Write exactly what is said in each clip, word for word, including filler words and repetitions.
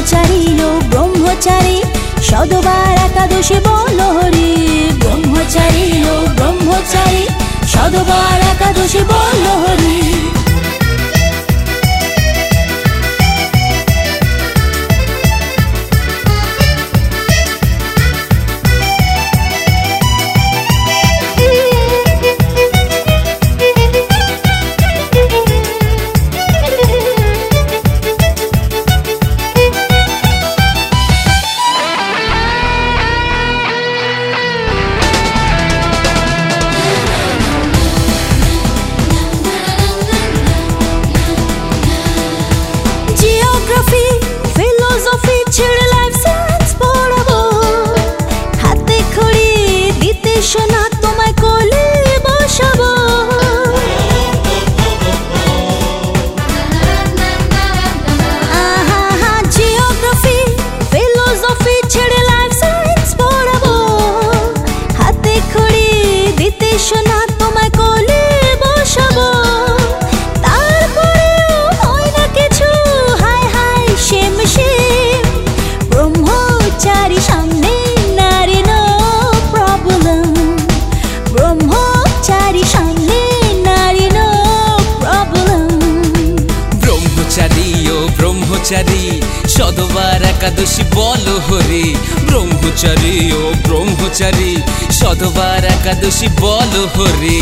ব্রহ্মচারী ও ব্রহ্মচারী শতবার একাদশী বলো হরি। ব্রহ্মচারী ও ব্রহ্মচারী শতবার একাদশী বলো হরি। ব্রহ্মচারী শতবার একাদশী বলো হরি। ব্রহ্মচারী ও ব্রহ্মচারী শতবার একাদশী বলো হরি।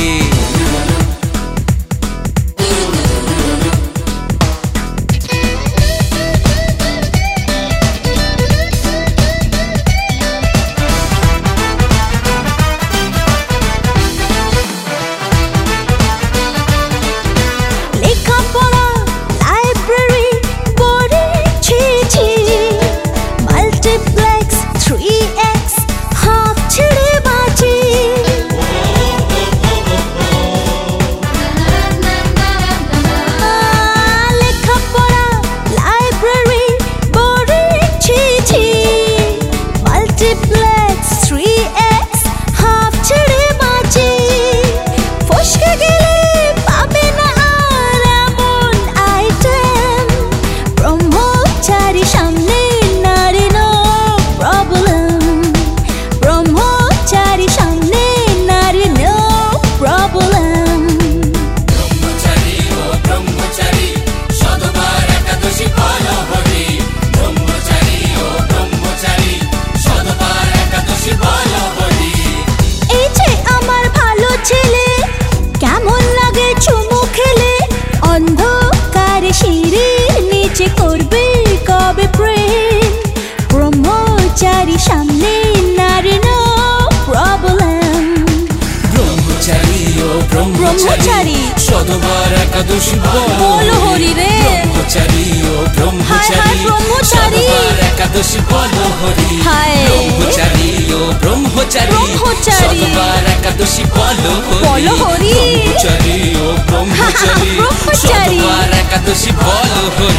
ব্রহ্মচারী সামনে নারী নো প্রবলেম। ব্রহ্মচারী ও ব্রহ্মচারী শতবার একাদশী বলো হরি রে। ব্রহ্মচারী ও ব্রহ্মচারী শতবার একাদশী বলো হরি। ব্রহ্মচারী ও ব্রহ্মচারী শতবার একাদশী বলো হরি। ব্রহ্মচারী ও ব্রহ্মচারী শতবার একাদশী বলো হরি।